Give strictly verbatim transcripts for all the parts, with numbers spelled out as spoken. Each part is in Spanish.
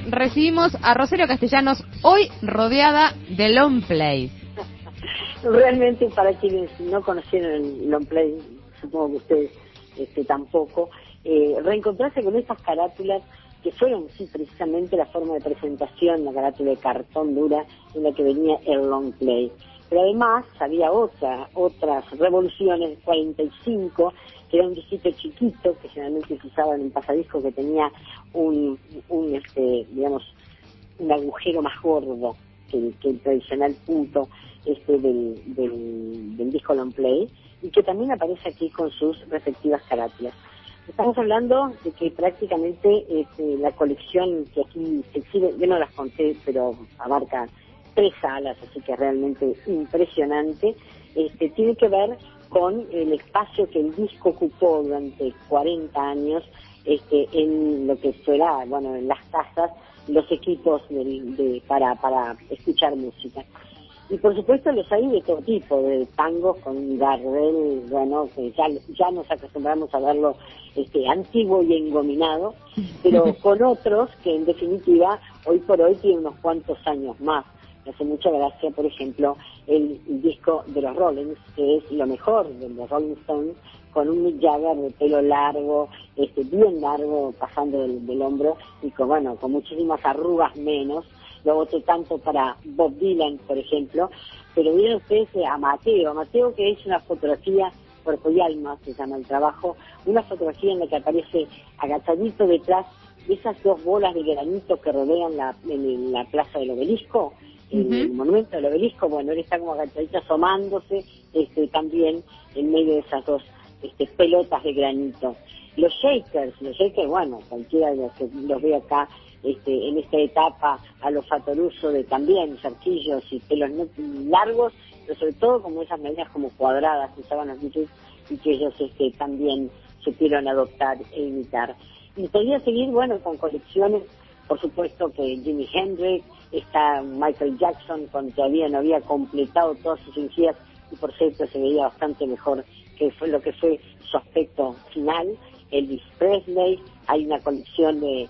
recibimos a Rosario Castellanos, hoy rodeada de long play. Realmente, para quienes no conocieron el long play, supongo que ustedes este, tampoco, eh, reencontrarse con estas carátulas que fueron, sí, precisamente la forma de presentación, la carátula de cartón dura en la que venía el long play. Pero además había otra, otras revoluciones, cuarenta y cinco, que era un disquito chiquito, que generalmente se usaba en un pasadisco que tenía un, un este, digamos, un agujero más gordo que el, que el tradicional punto este del, del, del disco long play, y que también aparece aquí con sus respectivas carátulas. Estamos hablando de que prácticamente este, la colección que aquí se exhibe, yo no las conté, pero abarca tres salas, así que realmente impresionante, este, tiene que ver con el espacio que el disco ocupó durante cuarenta años este, en lo que fuera, bueno, en las casas, los equipos de, de, para, para escuchar música. Y por supuesto los hay de todo tipo, de tangos con Gardel, bueno, que ya, ya nos acostumbramos a verlo este, antiguo y engominado, pero con otros que en definitiva hoy por hoy tienen unos cuantos años más. Me hace mucha gracia, por ejemplo, el, el disco de los Rollins, que es lo mejor de los Rolling Stones, con un Mick Jagger de pelo largo, este, bien largo, pasando del, del hombro, y con, bueno, con muchísimas arrugas menos. Lo voté tanto para Bob Dylan, por ejemplo, pero miren ustedes a Mateo, a Mateo que es una fotografía, cuerpo y alma, se llama el trabajo, una fotografía en la que aparece agachadito detrás de esas dos bolas de granito que rodean la, en la plaza del Obelisco, en uh-huh. el monumento del Obelisco. Bueno, él está como agachadito asomándose este, también en medio de esas dos este, pelotas de granito. Los Shakers, los Shakers, bueno, cualquiera de los que los ve acá este, en esta etapa, a los Fatoruso de también cerquillos y pelos no, largos, pero sobre todo como esas medidas como cuadradas que usaban los Beatles y que ellos este, también supieron adoptar e imitar. Y podría seguir, bueno, con colecciones, por supuesto que Jimi Hendrix, está Michael Jackson, cuando todavía no había completado todas sus cirugías y por cierto se veía bastante mejor que fue lo que fue su aspecto final. Elvis Presley, hay una colección de,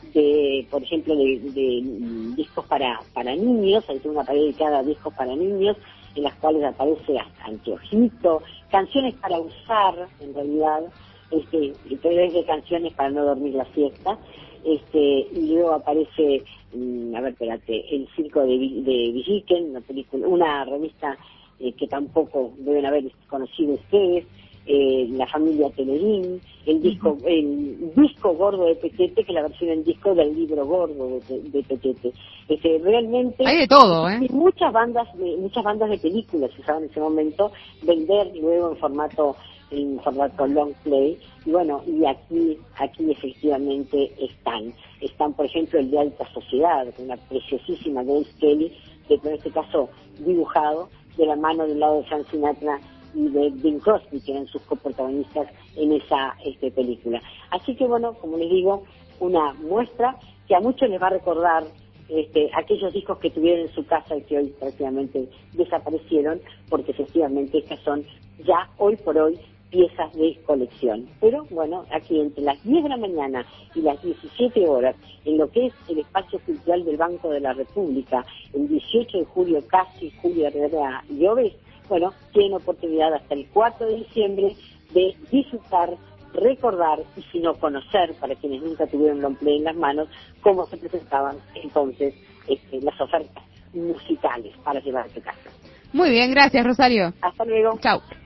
de por ejemplo, de, de discos para, para niños, hay una pared dedicada a discos para niños, en las cuales aparece anteojito, canciones para usar, en realidad, este, tres de canciones para no dormir la siesta, este, y luego aparece, mmm, a ver, espérate, el circo de, de Villiquen, una película, una revista eh, que tampoco deben haber conocido ustedes, eh, la familia Telerín, el disco, uh-huh. el disco gordo de Petete, que es la versión en disco del libro gordo de, de Petete. Este, realmente hay de todo, ¿eh? Y muchas bandas, de, muchas bandas de películas se usaban en ese momento, vender luego en formato en formato long play, y bueno, y aquí, aquí efectivamente están, están por ejemplo el de Alta Sociedad, una preciosísima Grace Kelly, que en este caso dibujado de la mano del lado de Frank Sinatra y de Bing Crosby, que eran sus coprotagonistas en esa este, película. Así que bueno, como les digo, una muestra que a muchos les va a recordar este, aquellos discos que tuvieron en su casa y que hoy prácticamente desaparecieron, porque efectivamente estas son ya hoy por hoy piezas de colección. Pero bueno, aquí entre las diez de la mañana y las diecisiete horas, en lo que es el espacio cultural del Banco de la República, el dieciocho de julio, casi Julio Herrera y Oves, bueno, tienen oportunidad hasta el cuatro de diciembre de disfrutar, recordar y si no conocer, para quienes nunca tuvieron long play en las manos, cómo se presentaban entonces este, las ofertas musicales para llevar a tu casa. Muy bien, gracias Rosario. Hasta luego. Chau.